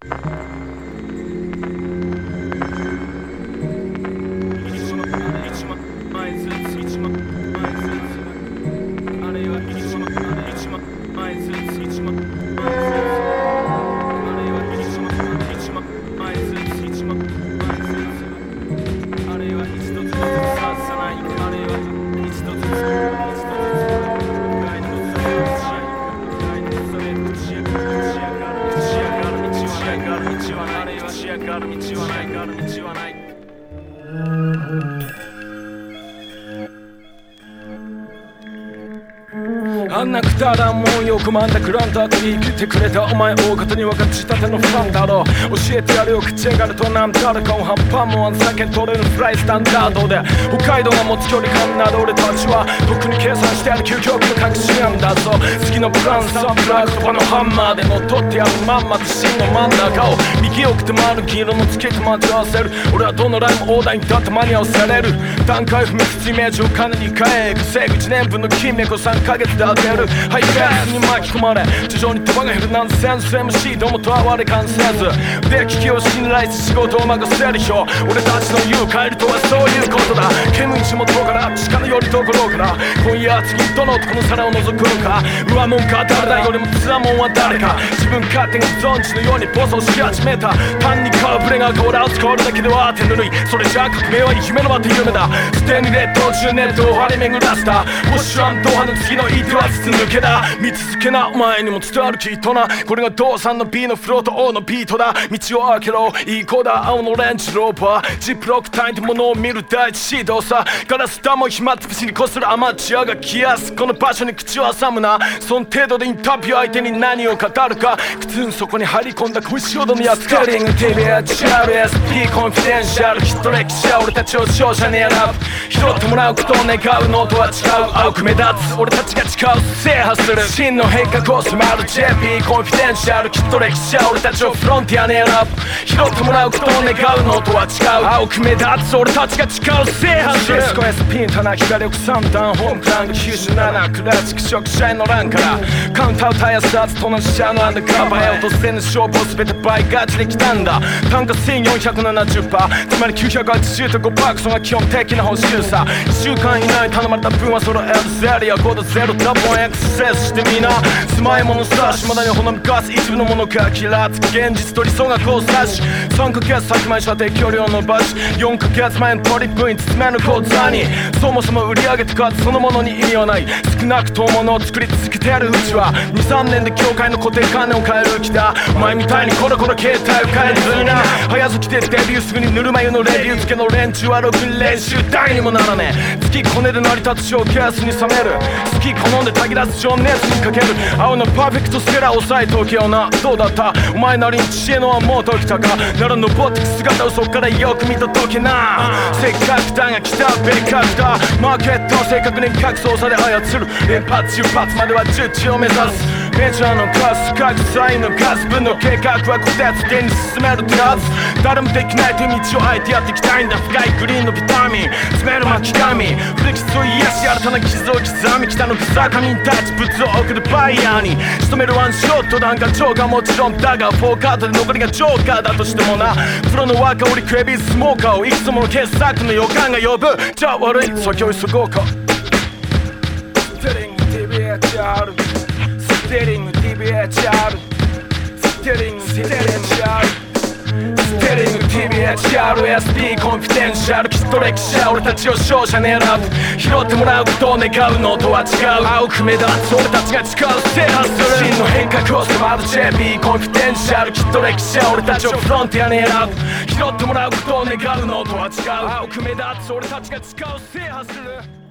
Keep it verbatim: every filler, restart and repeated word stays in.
あんなくだらんもんよくまんだクランダーと言い切ってくれたお前大方に分かちたてのファンだろう。教えてやるよ口上がるとなんだらかを半端もあん酒取れるフライスタンダードで北海道が持つ距離感など俺たちはとっくに計算してある究極の隠し案だぞ。次のプランサンプラグと場のハンマーで乗っ取ってやるまんま自信の真ん中を右奥手回る黄色のつけて待ち合わせる。俺はどのライムオーダーにだって間に合わせれる。段階踏みつつイメージを金に変え稼ぐいちねんぶんの金脈をさんかげつで当てる。ハイペースに巻き込まれ地上に手間が減るなんてセンス エムシー どもとは我関せずで聞きを信頼して仕事を任せるよ。俺たちの言う帰りとはそういうことだ。煙地元から地下のよりどころから今夜は次どの男の皿を覗くのか。うわもんか誰だよりもつわもんは誰か。自分勝手に存知のように暴走し始めた。単に顔ぶれがコーラを使うだけでは手ぬるい。それじゃ革命は夢のまた夢だ。ステンレッドじゅうねんと張り巡らせたウォッシュアンドハの次の言い手は筒抜けだ。見続けなお前にも伝わるきっとな。これがドーさんの B のフロート O のビートだ。道を開けろいい子だ青のレンジローバージップロックタインってものを見る第一指導さ。ガラス玉を暇つぶしにこするアマチュアが来やすこの場所に口を挟むな。その程度でインタビュー相手に何を語るか。普通にそこに入り込んだ腰ほどのやつか。ステリング ティービー エチアール エスピー コンフィデンシャルヒット歴史は俺たちを勝者に選ぶ。拾ってもらうことを願うのとは違う青く目立つ俺たちが誓う制覇する真の変革を迫る ジェーピー コンフィデンシャルきっと歴史は俺たちをフロンティアに選ぶ。拾ってもらうことを願うのとは違う青く目立つ俺たちが誓う制覇する。シスコ S ピンタナ光力さん段ホームクランクきゅうじゅうななクラシック食社員の欄からカウンター歌やスターツと同じシャアのアンダーカバーへ落とせぬ勝負を全て倍ガチで来たんだ。単価 せんよんひゃくななじゅっパーセント つまりきゅうひゃくはちじゅうとごパークそが基本的な報酬さ。いっしゅうかん以内に頼まれた分はその L ゼリアご度ゼロダボンエクセスしてみな。住まいものさ島田にほのみかす一部のものがキラつく現実と理想が交差しさんかげつ先前射程距離を伸ばしよんかげつまえのトリップに包める講座にそもそも売り上げと数そのものに意味はない。少なくともものを作り続けてやるうちは にさんねんで業界の固定観念を変える気だ。お前みたいにコロコロ携帯を変えずにな。早咲きでデビューすぐにぬるま湯のレビュー付けの連中はろくに練習大にもならねえ。月コネで成り立つショーケースに冷める好き好んでたぎらず情熱にかける青のパーフェクトステラを押さえておけよな。どうだったお前なりに知恵のはもう解きたか。なら登ってく姿をそっからよく見届けな。せっかくだが来たベッカクだマーケットを正確に各操作で操る連発出発までは十値を目指す。メジャーの数各サインの数分の計画はこてつけに進めるってはず。誰もできない手道をあえてやっていきたいんだ。深いグリーンのビタミン詰める巻き紙古傷を癒し新たな傷を刻み北の草上に立ち物を送るバイヤーに仕留めるワンショット弾が超がもちろんだがフォーカードで残りがジョーカーだとしてもな。プロの若織クレビースモーカーをいくつもの傑作の予感が呼ぶ。じゃあ悪い先を急ごうか。ステリング ティービーエイチアール ステリング ティービーエイチアール ステリング ティービーエイチアール ステリング ティービーエイチアール エスピー コンフィデンシャルきっと歴史は俺たちを勝者に選ぶ。拾ってもらうことを願うのとは違う青く目立つ俺たちが誓う制覇する真の変革を迫る ジェーピー コンフィデンシャルきっと歴史は俺たちをフロンティアに選ぶ。拾ってもらうことを願うのとは違う青く目立つ俺たちが誓う制覇する。